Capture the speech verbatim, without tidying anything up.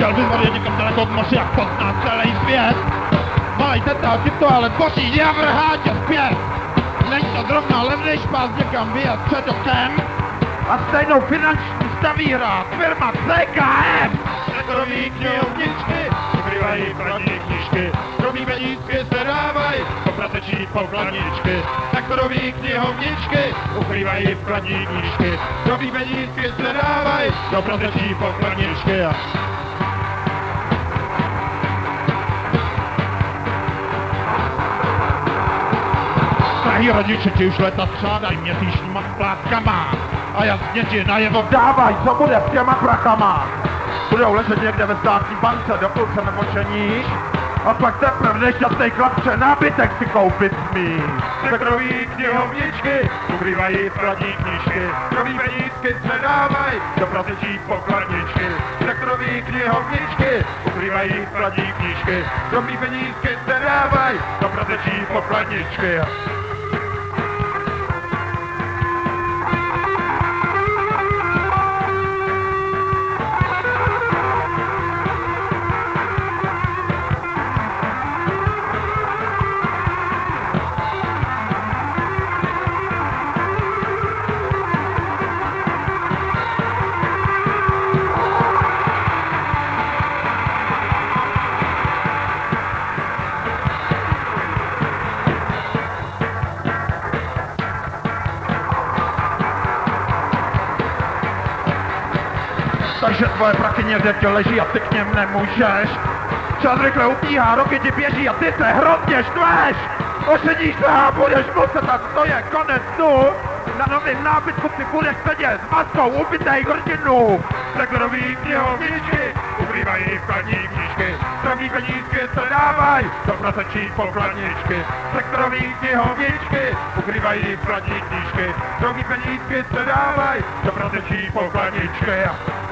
Chtěl vyzvat někam daleko k moři a poznat celý svět. Malej teta, ti to ale boří, já vrhá tě zpět. Není to zrovna levnej špás někam vyjet před okem. A stejnou finanční staví hrát firma C K M. Sektorový knihovničky ukrývají vkladní knížky. Drobný penízky se dávají do prasečí pokladničky. Sektorový knihovničky ukrývají vkladní knížky. Drobný penízky se dávají do prasečí pokladničky. Drahý rodiče ti už leta střádají měsíčníma splátkama. A jasně ti najevo dávaj, co bude s těma prachama. Budou ležet někde ve státní bance, dokud se nepočeníš. A pak teprve nešťastnej chlapče nábytek si koupit smíš. Sektorový knihovničky ukrývají vkladní knížky. Drobný penízky se dávají do prasečí pokladničky. Sektorový knihovničky ukrývají vkladní knížky. Drobný penízky se dávají do prasečí pokladničky. Takže tvoje prachy někde tě leží a ty k něm nemůžeš. Čas rychle upíhá, roky ti běží a ty se hrozně štveš. Ošedíš se a budeš muset a to je konec dnu. Na novém nábytku si budeš sedět s maskou ubitej hrdinu. Sektorový knihovničky ukrývají vkladní knížky. Drobný penízky se dávají do prasečí pokladničky. Sektorový knihovničky ukrývají vkladní knížky. Drobný penízky se dávají do prasečí pokladničky.